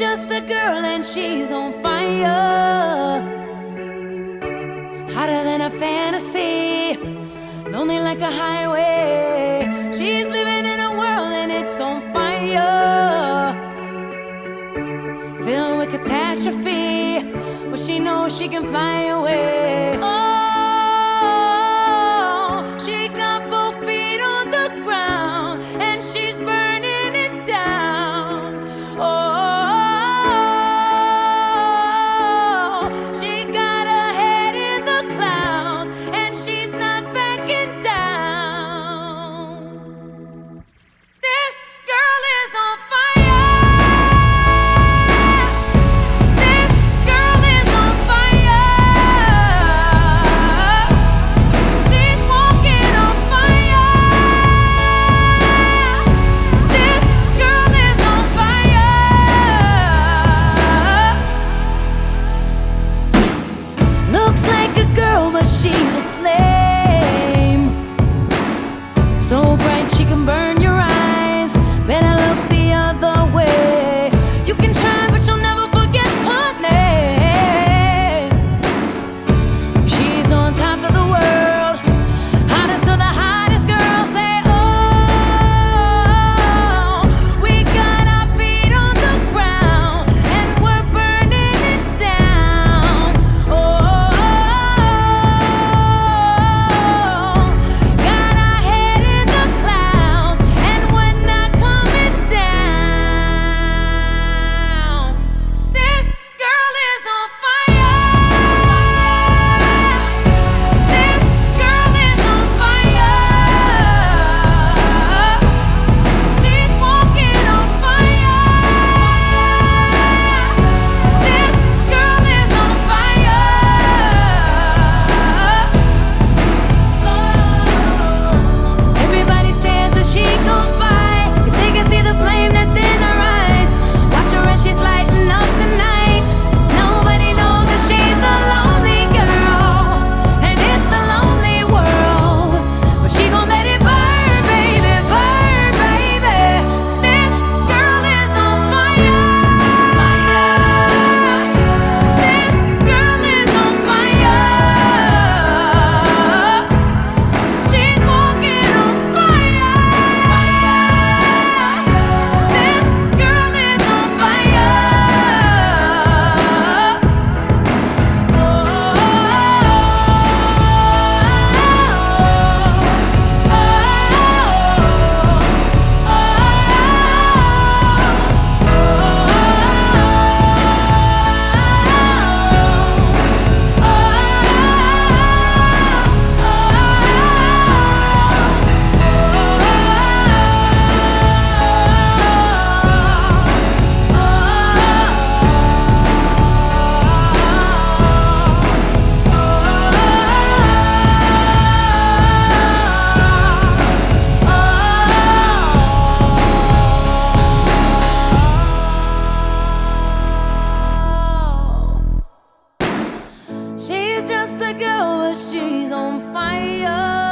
just a girl and she's on fire, hotter than a fantasy, lonely like a highway. She's living in a world and it's on fire, filled with catastrophe, but she knows she can fly away. Oh, she got both feet on the ground and she's burning it down. Oh, she got her head in the clouds and she's not backing down. This girl is on fire. She's a flame, so bright she can burn your eyes. Better look the other way. You can try, but you'll never forget her name. She's on top of the world, hottest of the hottest girls. Say, oh, we got our feet on the ground and we're burning it down. Oh, she's just a girl, but she's on fire.